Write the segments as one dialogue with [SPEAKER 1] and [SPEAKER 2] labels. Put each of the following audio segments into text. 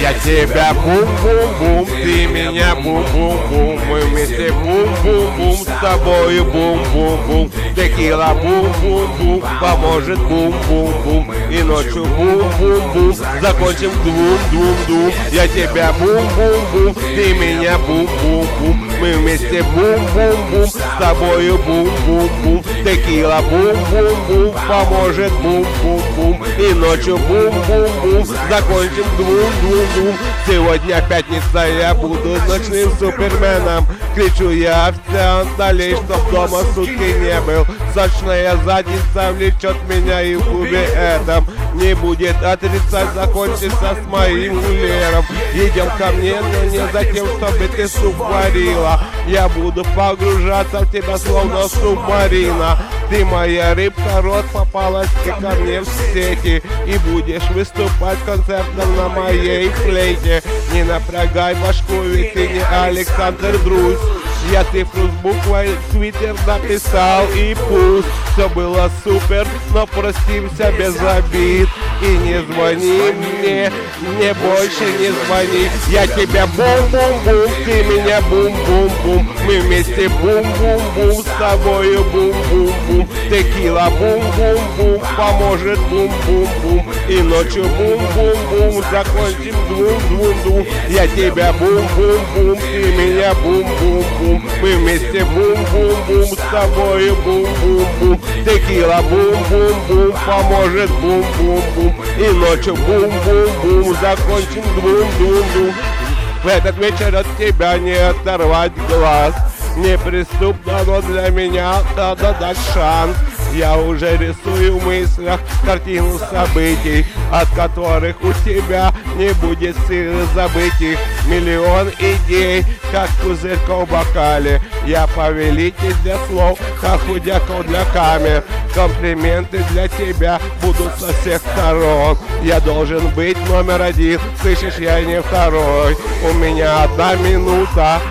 [SPEAKER 1] Я тебя бум-бум-бум, ты меня бум-бум-бум. Мы вместе бум-бум-бум, с тобою бум-бум-бум. Текила бум-бум-бум, поможет бум-бум-бум. И ночью бум-бум-бум, закончим двум-двум-двум. Я тебя бум-бум-бум, ты меня бум-бум-бум. Мы вместе бум-бум-бум, с тобою бум-бум-бум. Текила бум-бум-бум, поможет бум-бум-бум. И ночью бум-бум-бум, закончим двум-двум-двум. Сегодня пятница, я буду ночным суперменом. Кричу я всем далее, чтоб дома сутки не был. Сочная задница влечет меня и в клубе этом не будет отрицать, закончится с моим гулером. Идем ко мне, но не за тем, чтобы ты суп варила. Я буду погружаться в тебя, словно субмарина. Ты моя рыбка, рот попалась ко мне в сети. И будешь выступать концертом на моей флейте. Не напрягай башку, ведь ты не Александр Друзь. Я цифру с буквой в Твиттер написал, и пусть все было супер, но простимся без обид. И не звони мне больше не звони. Я тебя бум-бум-бум, ты меня бум-бум-бум. Мы вместе бум-бум-бум, с тобою бум-бум-бум. Текила бум-бум-бум, поможет бум-бум-бум. И ночью бум-бум-бум, закончим двум-двум-двум. Я тебя бум-бум-бум, ты меня бум-бум-бум. Мы вместе бум-бум-бум, с тобою бум-бум-бум. Текила бум-бум-бум, поможет бум-бум-бум. И ночью бум-бум-бум, закончим двум-двум-двум. В этот вечер от тебя не оторвать глаз. Неприступно, но для меня надо дать шанс. Я уже рисую в мыслях картину событий, от которых у тебя не будет силы забыть их. Миллион идей, как пузырьков в бокале. Я повелитель для слов, как худяков для камер. Комплименты для тебя будут со всех сторон. Я должен быть номер один, слышишь, я не второй. У меня 1 минута,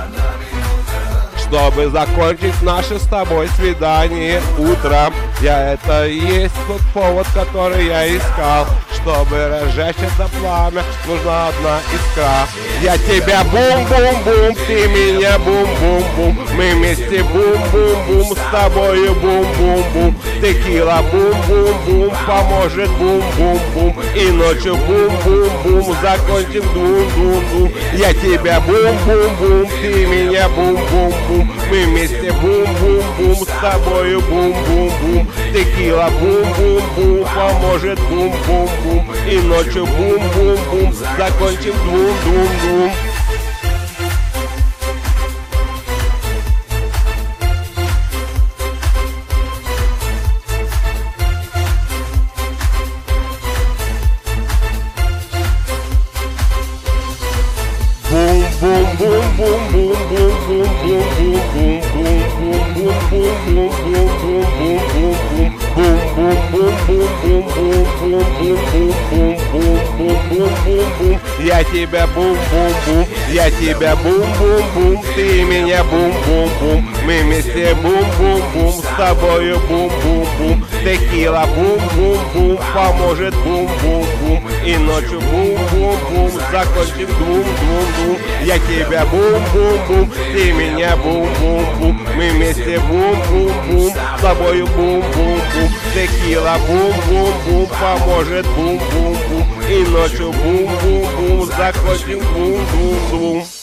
[SPEAKER 1] чтобы закончить наше с тобой свидание утром. Это и есть тот повод, который я искал. Чтобы разжечь это пламя, нужна одна искра. Я тебя бум-бум-бум, ты меня бум-бум-бум. Мы вместе бум-бум-бум, с тобою бум-бум-бум. Текила бум-бум-бум, поможет бум-бум-бум. И ночью бум-бум-бум, закончим двум-двум-двум. Я тебя бум-бум-бум, ты меня бум-бум-бум. Мы вместе бум-бум-бум, с тобою бум-бум-бум. Текила бум-бум-бум, поможет бум-бум-бум. И ночью бум-бум-бум, закончим двум-двум-двум. Я тебя бум-бум-бум, я тебя бум-бум-бум, ты меня бум-бум-бум. Мы вместе бум-бум-бум, с тобою бум-бум-бум. Текила бум-бум-бум, поможет бум-бум-бум. И ночью бум-бум-бум, закончим двум-двум-двум. Я тебя бум-бум-бум, ты меня бум-бум-бум. Мы вместе бум-бум-бум, с тобою бум-бум-бум. Текила бум-бум-бум, поможет бум-бум-бум. И ночью бум-бум-бум, закончим двум-двум-двум.